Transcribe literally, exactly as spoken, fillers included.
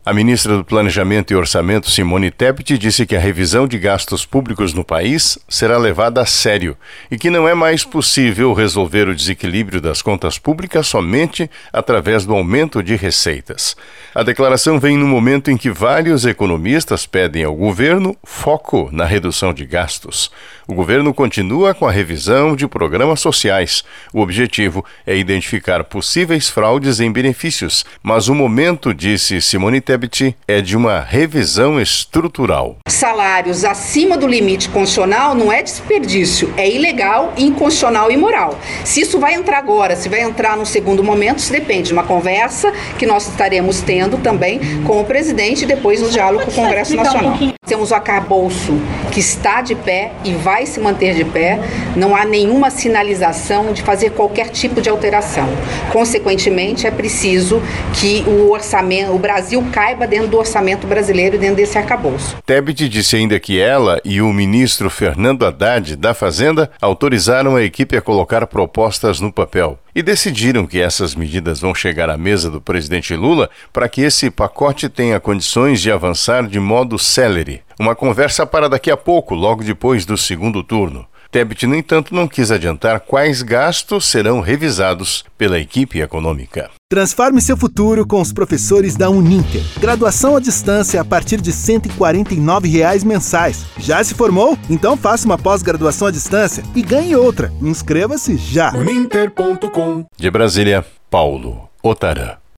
A ministra do Planejamento e Orçamento, Simone Tebet, disse que a revisão de gastos públicos no país será levada a sério e que não é mais possível resolver o desequilíbrio das contas públicas somente através do aumento de receitas. A declaração vem no momento em que vários economistas pedem ao governo foco na redução de gastos. O governo continua com a revisão de programas sociais. O objetivo é identificar possíveis fraudes em benefícios, mas o momento, disse Simone Tebet, é de uma revisão estrutural. Salários acima do limite constitucional não é desperdício, é ilegal, inconstitucional e imoral. Se isso vai entrar agora, se vai entrar no segundo momento, isso depende de uma conversa que nós estaremos tendo também com o presidente e depois no diálogo com o Congresso Nacional. Temos o arcabouço que está de pé e vai se manter de pé, não há nenhuma sinalização de fazer qualquer tipo de alteração. Consequentemente, é preciso que o orçamento, o Brasil caiba dentro do orçamento brasileiro, dentro desse arcabouço. Tebet disse ainda que ela e o ministro Fernando Haddad da Fazenda autorizaram a equipe a colocar propostas no papel e decidiram que essas medidas vão chegar à mesa do presidente Lula para que esse pacote tenha condições de avançar de modo célere. Uma conversa para daqui a pouco, logo depois do segundo turno. Tebet, no entanto, não quis adiantar quais gastos serão revisados pela equipe econômica. Transforme seu futuro com os professores da Uninter. Graduação à distância a partir de cento e quarenta e nove reais mensais. Já se formou? Então faça uma pós-graduação à distância e ganhe outra. Inscreva-se já. uninter ponto com. De Brasília, Paulo Otarã.